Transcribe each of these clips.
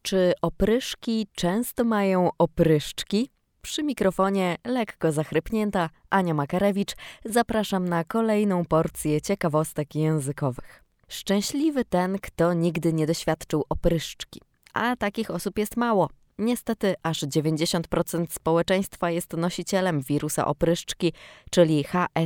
Czy opryszki często mają opryszczki? Przy mikrofonie lekko zachrypnięta Ania Makarewicz. Zapraszam na kolejną porcję ciekawostek językowych. Szczęśliwy ten, kto nigdy nie doświadczył opryszczki. A takich osób jest mało. Niestety aż 90% społeczeństwa jest nosicielem wirusa opryszczki, czyli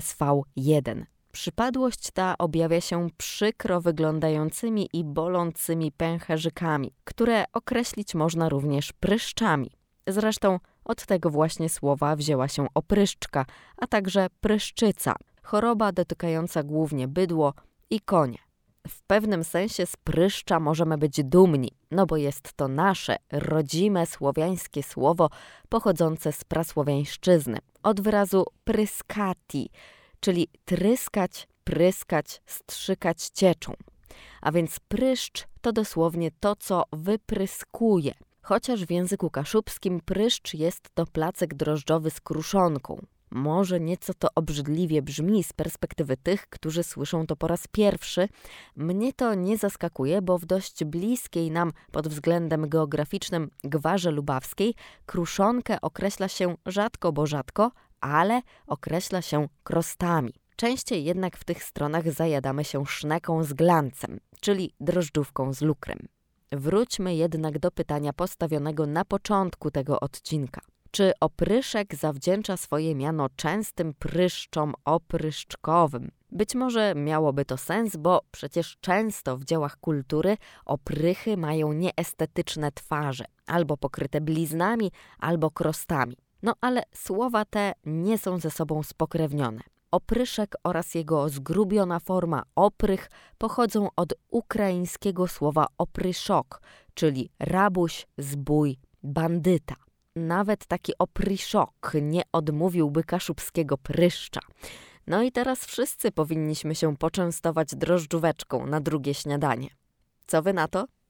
HSV1. Przypadłość ta objawia się przykro wyglądającymi i bolącymi pęcherzykami, które określić można również pryszczami. Zresztą od tego właśnie słowa wzięła się opryszczka, a także pryszczyca, choroba dotykająca głównie bydło i konie. W pewnym sensie z pryszcza możemy być dumni, no bo jest to nasze, rodzime słowiańskie słowo pochodzące z prasłowiańszczyzny, od wyrazu pryskati, czyli tryskać, pryskać, strzykać cieczą. A więc pryszcz to dosłownie to, co wypryskuje. Chociaż w języku kaszubskim pryszcz jest to placek drożdżowy z kruszonką. Może nieco to obrzydliwie brzmi z perspektywy tych, którzy słyszą to po raz pierwszy. Mnie to nie zaskakuje, bo w dość bliskiej nam pod względem geograficznym Gwarze Lubawskiej kruszonkę określa się rzadko, bo rzadko, ale określa się krostami. Częściej jednak w tych stronach zajadamy się szneką z glancem, czyli drożdżówką z lukrem. Wróćmy jednak do pytania postawionego na początku tego odcinka. Czy opryszek zawdzięcza swoje miano częstym pryszczom opryszczkowym? Być może miałoby to sens, bo przecież często w dziełach kultury oprychy mają nieestetyczne twarze, albo pokryte bliznami, albo krostami. No ale słowa te nie są ze sobą spokrewnione. Opryszek oraz jego zgrubiona forma oprych pochodzą od ukraińskiego słowa opryszok, czyli rabuś, zbój, bandyta. Nawet taki opryszok nie odmówiłby kaszubskiego pryszcza. No i teraz wszyscy powinniśmy się poczęstować drożdżóweczką na drugie śniadanie. Co wy na to?